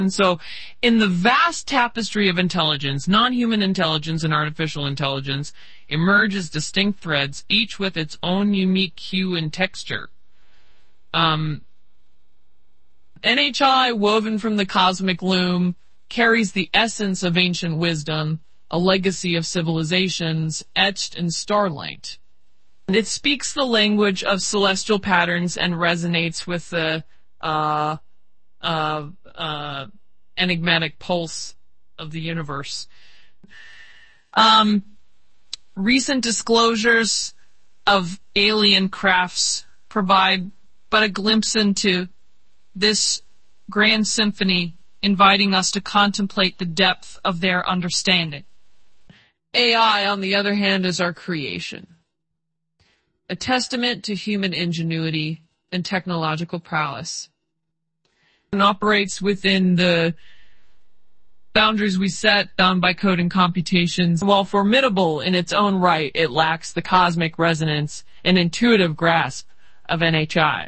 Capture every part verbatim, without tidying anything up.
And so, in the vast tapestry of intelligence, non-human intelligence and artificial intelligence emerge as distinct threads, each with its own unique hue and texture. Um, N H I, woven from the cosmic loom, carries the essence of ancient wisdom, a legacy of civilizations etched in starlight. And it speaks the language of celestial patterns and resonates with the uh, uh, uh, enigmatic pulse of the universe. Um, recent disclosures of alien crafts provide but a glimpse into this grand symphony, inviting us to contemplate the depth of their understanding. A I, on the other hand, is our creation, a testament to human ingenuity and technological prowess, and operates within the boundaries we set down by code and computations. While formidable in its own right, it lacks the cosmic resonance and intuitive grasp of N H I.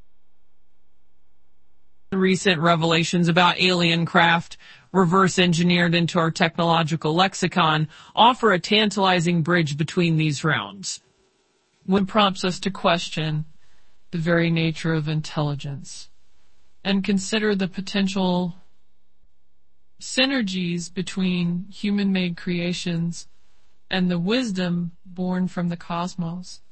Recent revelations about alien craft, reverse engineered into our technological lexicon, offer a tantalizing bridge between these realms. One prompts us to question the very nature of intelligence and consider the potential synergies between human-made creations and the wisdom born from the cosmos.